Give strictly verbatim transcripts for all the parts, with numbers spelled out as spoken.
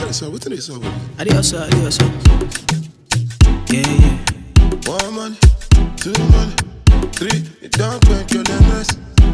is up? What is up? Adios, adios. Yeah, yeah. One money, two money, three. You don't make your lemons.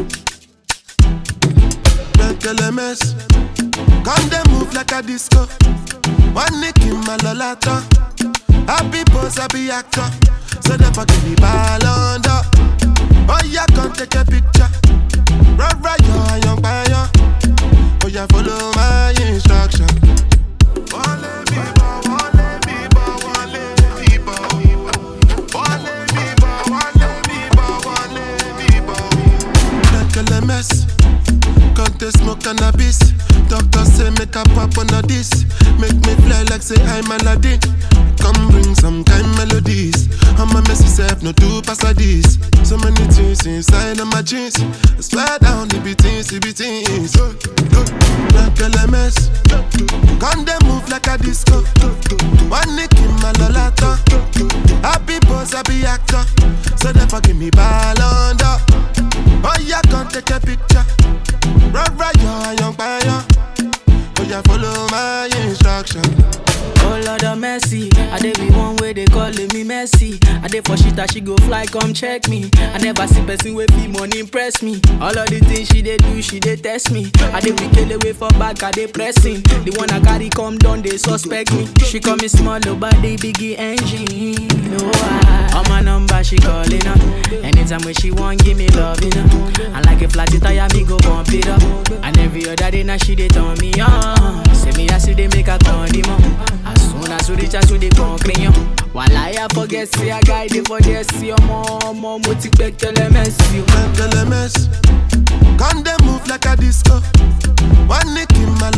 Make your lemons. Come they move like a disco. One nick in my lolata. Happy pose, happy actor. So they forgive me ball under. Oh yeah, come take a picture. Right, right, yo, young fire. Oh yeah, follow my instruction. Wale biba, wale biba, wale biba. Wale biba, wale biba, wale biba. Like a mess. Can't they smoke cannabis? Doctor say make a pop on a this. Make me fly like say I'm Aladdin. Come bring some kind melodies. I'm a messy self, no two pass this. So many things inside of my jeans. I swear down the beatings, the beatings. Like a mess. Can't they move like a disco? One nick in my lolata. Happy pose, happy actor. So they forgive me ball under. Oh yeah, can't take a picture. Right, right, yo, young fire. Oh yeah, follow my instruction. Oh Lord of mercy, I dey be one way they calling me messy. I dey for shit that she go fly, come check me. I never see person with fee money impress me. All of the things she dey do, she dey test me. I dey be kill away for back, I dey pressing. The one I carry come down, they suspect me. She call me small, but they biggie engine. No, I, on my number she calling up. Anytime when she want, give me love, you know. And like a flat tire, me go bump it up. And every other day now she dey turn me on. Say me I see they make a condiment. As soon as you reach out to the concrete, while I forget, see a guy, they forget, see your mom, mom, what you expect, tell them, see you. Tell them, can't they move like a disco? One nick in my